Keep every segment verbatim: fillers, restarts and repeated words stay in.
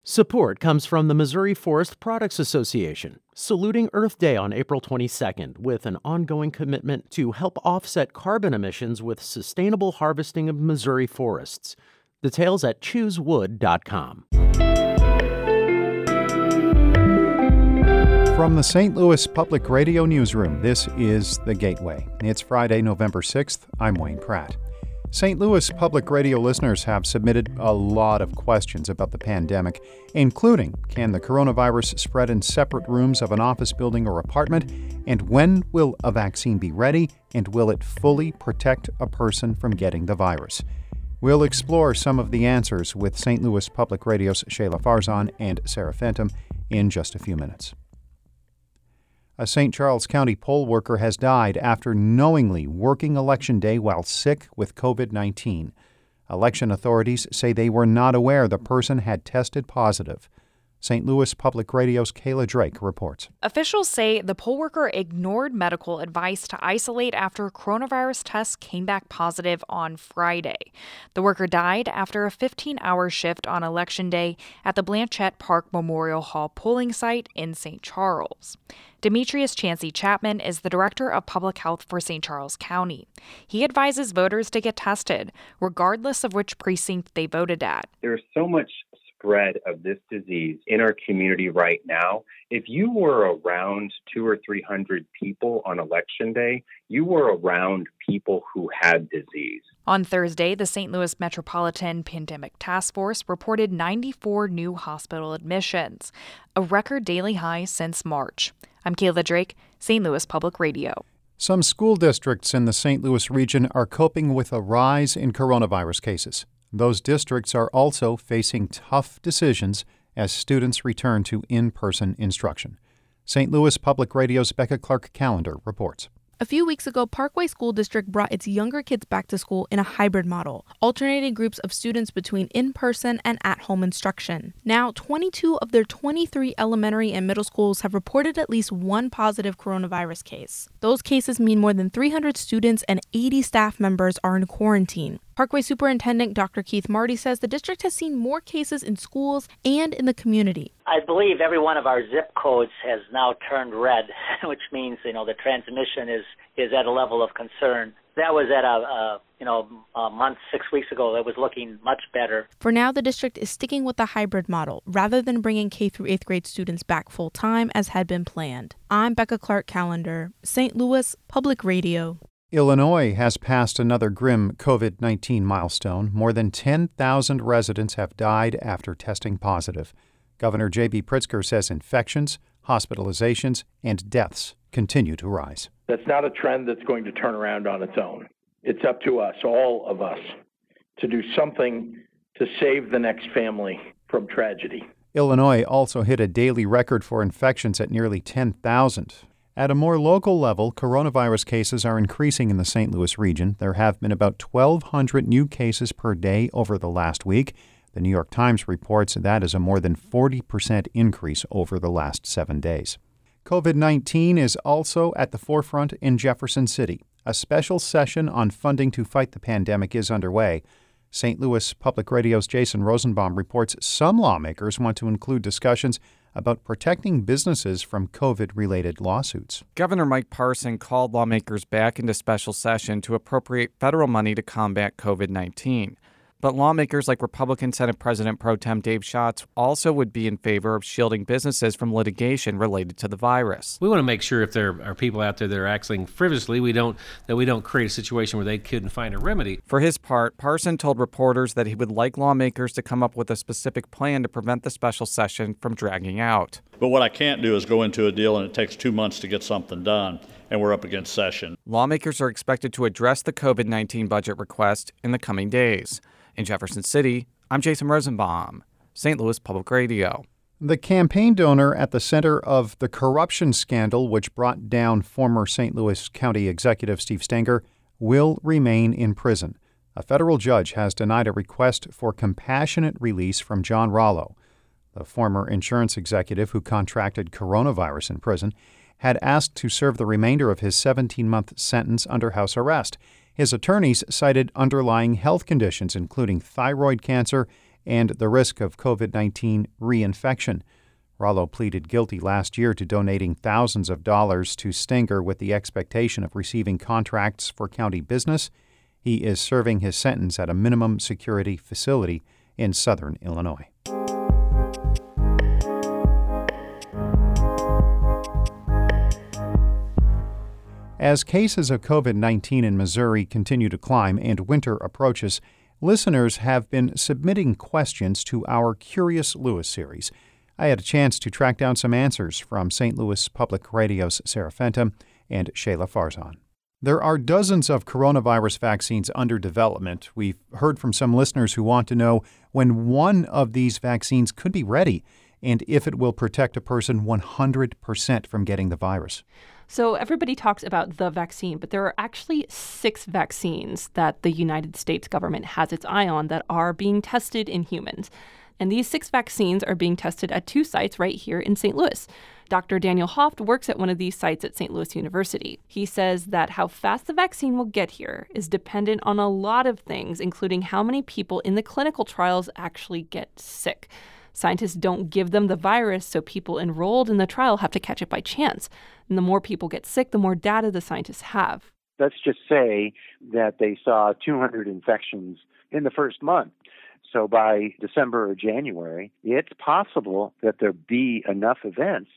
Support comes from the Missouri Forest Products Association, saluting Earth Day on April twenty-second with an ongoing commitment to help offset carbon emissions with sustainable harvesting of Missouri forests. Details at choose wood dot com. From the Saint Louis Public Radio Newsroom, this is The Gateway. It's Friday, November sixth. I'm Wayne Pratt. Saint Louis Public Radio listeners have submitted a lot of questions about the pandemic, including can the coronavirus spread in separate rooms of an office building or apartment, and when will a vaccine be ready, and will it fully protect a person from getting the virus? We'll explore some of the answers with Saint Louis Public Radio's Shayla Farzan and Sarah Fenton in just a few minutes. A Saint Charles County poll worker has died after knowingly working Election Day while sick with covid nineteen. Election authorities say they were not aware the person had tested positive. Saint Louis Public Radio's Kayla Drake reports. Officials say the poll worker ignored medical advice to isolate after coronavirus tests came back positive on Friday. The worker died after a fifteen-hour shift on Election Day at the Blanchette Park Memorial Hall polling site in Saint Charles. Demetrius Chancey Chapman is the director of public health for Saint Charles County. He advises voters to get tested, regardless of which precinct they voted at. There's so much spread of this disease in our community right now. If you were around two or three hundred people on Election Day, you were around people who had disease. On Thursday, the Saint Louis Metropolitan Pandemic Task Force reported ninety-four new hospital admissions, a record daily high since March. I'm Kayla Drake, Saint Louis Public Radio. Some school districts in the Saint Louis region are coping with a rise in coronavirus cases. Those districts are also facing tough decisions as students return to in-person instruction. Saint Louis Public Radio's Becca Clark-Callender reports. A few weeks ago, Parkway School District brought its younger kids back to school in a hybrid model, alternating groups of students between in-person and at-home instruction. Now, twenty-two of their twenty-three elementary and middle schools have reported at least one positive coronavirus case. Those cases mean more than three hundred students and eighty staff members are in quarantine. Parkway Superintendent Doctor Keith Marty says the district has seen more cases in schools and in the community. I believe every one of our zip codes has now turned red, which means, you know, the transmission is, is at a level of concern. That was at a, a you know, a month, six weeks ago. It was looking much better. For now, the district is sticking with the hybrid model rather than bringing K through eighth grade students back full time as had been planned. I'm Becca Clark-Callender, Saint Louis Public Radio. Illinois has passed another grim covid nineteen milestone. More than ten thousand residents have died after testing positive. Governor J B Pritzker says infections, hospitalizations, and deaths continue to rise. That's not a trend that's going to turn around on its own. It's up to us, all of us, to do something to save the next family from tragedy. Illinois also hit a daily record for infections at nearly ten thousand. At a more local level, coronavirus cases are increasing in the Saint Louis region. There have been about twelve hundred new cases per day over the last week. The New York Times reports that is a more than forty percent increase over the last seven days. covid nineteen is also at the forefront in Jefferson City. A special session on funding to fight the pandemic is underway. Saint Louis Public Radio's Jason Rosenbaum reports some lawmakers want to include discussions about protecting businesses from COVID-related lawsuits. Governor Mike Parson called lawmakers back into special session to appropriate federal money to combat covid nineteen. But lawmakers like Republican Senate President Pro Tem Dave Schatz also would be in favor of shielding businesses from litigation related to the virus. We want to make sure if there are people out there that are acting frivolously, we don't that we don't create a situation where they couldn't find a remedy. For his part, Parson told reporters that he would like lawmakers to come up with a specific plan to prevent the special session from dragging out. But what I can't do is go into a deal and it takes two months to get something done, and we're up against session. Lawmakers are expected to address the covid nineteen budget request in the coming days. In Jefferson City, I'm Jason Rosenbaum, Saint Louis Public Radio. The campaign donor at the center of the corruption scandal which brought down former Saint Louis County Executive Steve Stenger will remain in prison. A federal judge has denied a request for compassionate release from John Rollo. The former insurance executive who contracted coronavirus in prison had asked to serve the remainder of his seventeen-month sentence under house arrest. His attorneys cited underlying health conditions, including thyroid cancer and the risk of COVID nineteen reinfection. Rollo pleaded guilty last year to donating thousands of dollars to Stinger with the expectation of receiving contracts for county business. He is serving his sentence at a minimum security facility in southern Illinois. As cases of COVID nineteen in Missouri continue to climb and winter approaches, listeners have been submitting questions to our Curious Louis series. I had a chance to track down some answers from Saint Louis Public Radio's Sarah Fenton and Shayla Farzan. There are dozens of coronavirus vaccines under development. We've heard from some listeners who want to know when one of these vaccines could be ready and if it will protect a person one hundred percent from getting the virus. So everybody talks about the vaccine, but there are actually six vaccines that the United States government has its eye on that are being tested in humans. And these six vaccines are being tested at two sites right here in Saint Louis. Doctor Daniel Hoft works at one of these sites at Saint Louis University. He says that how fast the vaccine will get here is dependent on a lot of things, including how many people in the clinical trials actually get sick. Scientists don't give them the virus, so people enrolled in the trial have to catch it by chance. And the more people get sick, the more data the scientists have. Let's just say that they saw two hundred infections in the first month. So by December or January, it's possible that there be enough events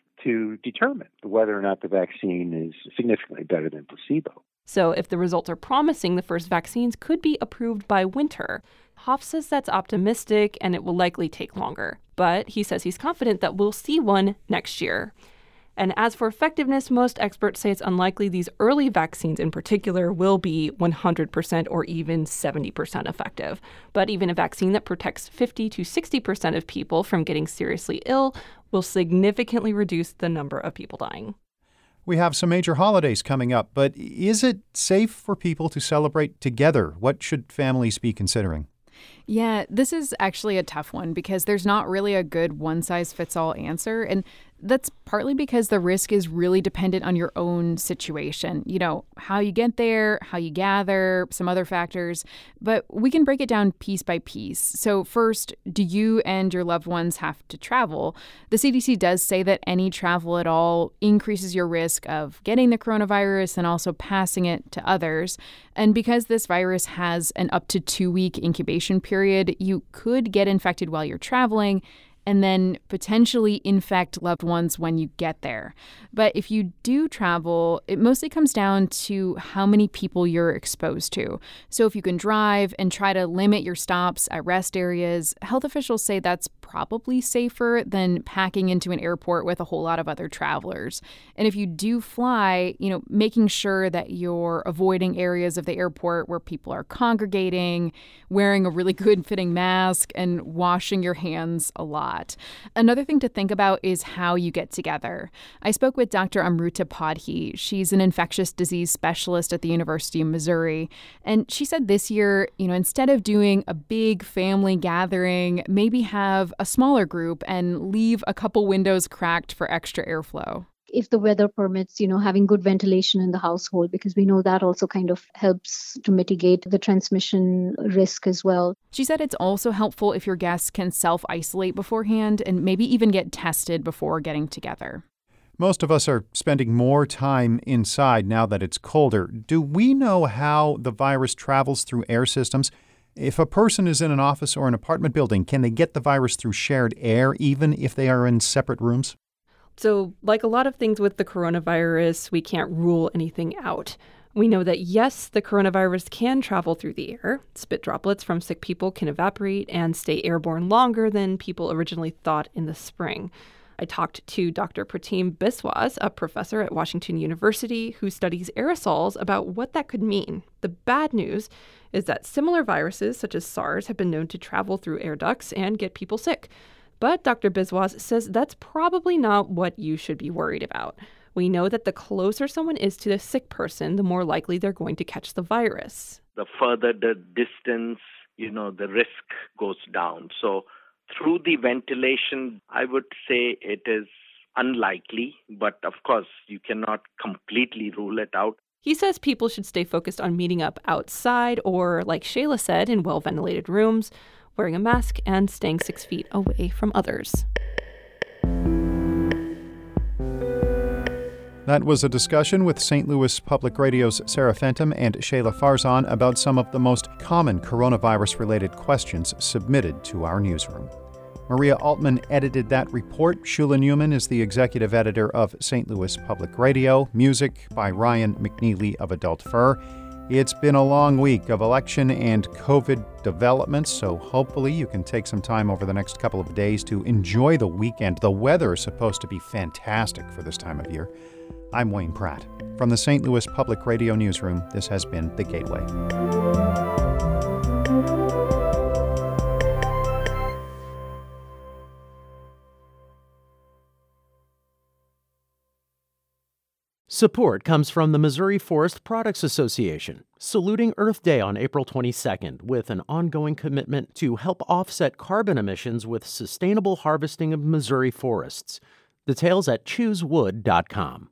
to determine whether or not the vaccine is significantly better than placebo. So if the results are promising, the first vaccines could be approved by winter. Hoff says that's optimistic and it will likely take longer. But he says he's confident that we'll see one next year. And as for effectiveness, most experts say it's unlikely these early vaccines in particular will be one hundred percent or even seventy percent effective. But even a vaccine that protects fifty to sixty percent of people from getting seriously ill will significantly reduce the number of people dying. We have some major holidays coming up, but is it safe for people to celebrate together? What should families be considering? Yeah, this is actually a tough one because there's not really a good one-size-fits-all answer. And that's partly because the risk is really dependent on your own situation. You know, how you get there, how you gather, some other factors. But we can break it down piece by piece. So first, do you and your loved ones have to travel? The C D C does say that any travel at all increases your risk of getting the coronavirus and also passing it to others. And because this virus has an up to two-week incubation period, you could get infected while you're traveling and then potentially infect loved ones when you get there. But if you do travel, it mostly comes down to how many people you're exposed to. So if you can drive and try to limit your stops at rest areas, health officials say that's probably safer than packing into an airport with a whole lot of other travelers. And if you do fly, you know, making sure that you're avoiding areas of the airport where people are congregating, wearing a really good fitting mask, and washing your hands a lot. Another thing to think about is how you get together. I spoke with Doctor Amruta Padhi. She's an infectious disease specialist at the University of Missouri. And she said this year, you know, instead of doing a big family gathering, maybe have a smaller group and leave a couple windows cracked for extra airflow. If the weather permits, you know, having good ventilation in the household, because we know that also kind of helps to mitigate the transmission risk as well. She said it's also helpful if your guests can self-isolate beforehand and maybe even get tested before getting together. Most of us are spending more time inside now that it's colder. Do we know how the virus travels through air systems? If a person is in an office or an apartment building, can they get the virus through shared air even if they are in separate rooms? So, like a lot of things with the coronavirus, we can't rule anything out. We know that, yes, the coronavirus can travel through the air. Spit droplets from sick people can evaporate and stay airborne longer than people originally thought in the spring. I talked to Doctor Pratim Biswas, a professor at Washington University who studies aerosols, about what that could mean. The bad news is that similar viruses, such as SARS, have been known to travel through air ducts and get people sick. But Doctor Biswas says that's probably not what you should be worried about. We know that the closer someone is to the sick person, the more likely they're going to catch the virus. The further the distance, you know, the risk goes down. So through the ventilation, I would say it is unlikely, but of course, you cannot completely rule it out. He says people should stay focused on meeting up outside or, like Shayla said, in well-ventilated rooms, wearing a mask, and staying six feet away from others. That was a discussion with Saint Louis Public Radio's Sarah Fenton and Shayla Farzan about some of the most common coronavirus-related questions submitted to our newsroom. Maria Altman edited that report. Shula Newman is the executive editor of Saint Louis Public Radio. Music by Ryan McNeely of Adult Fur. It's been a long week of election and COVID developments, so hopefully you can take some time over the next couple of days to enjoy the weekend. The weather is supposed to be fantastic for this time of year. I'm Wayne Pratt. From the Saint Louis Public Radio Newsroom, this has been The Gateway. Support comes from the Missouri Forest Products Association, saluting Earth Day on April twenty-second with an ongoing commitment to help offset carbon emissions with sustainable harvesting of Missouri forests. Details at choose wood dot com.